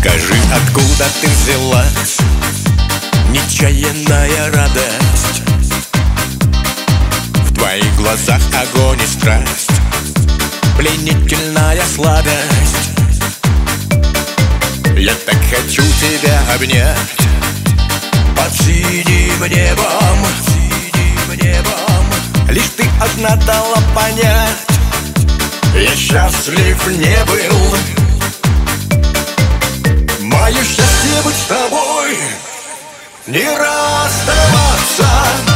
Скажи, откуда ты взялась, нечаянная радость? В твоих глазах огонь и страсть, пленительная сладость. Я так хочу тебя обнять под синим небом, лишь ты одна дала понять, я счастлив не был. Мое счастье быть с тобой, не расставаться.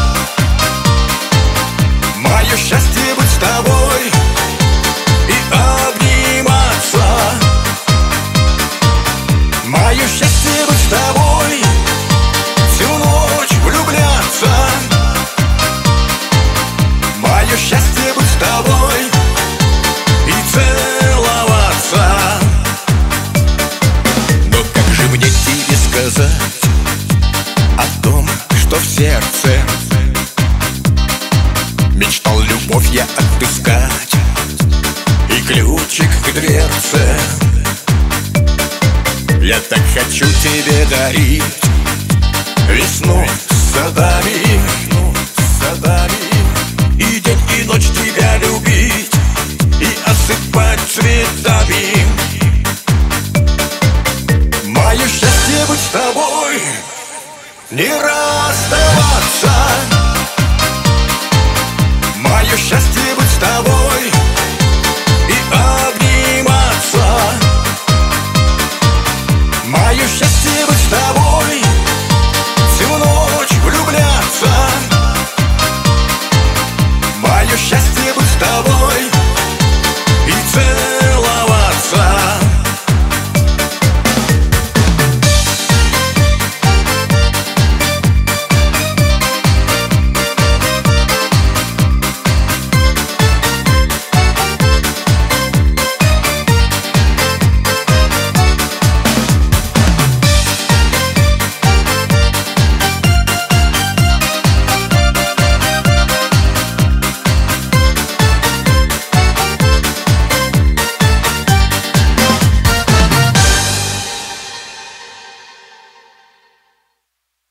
Мое счастье быть с тобой и обниматься. Мое счастье быть с тобой, всю ночь влюбляться. Мое счастье быть с тобой и целоваться. Но как же мне тебе сказать о том, что в сердце мечтал любовь я отыскать и ключик к дверце. Я так хочу тебе дарить весну с садами, и день и ночь тебя любить и осыпать цветами. Мое счастье быть с тобой, не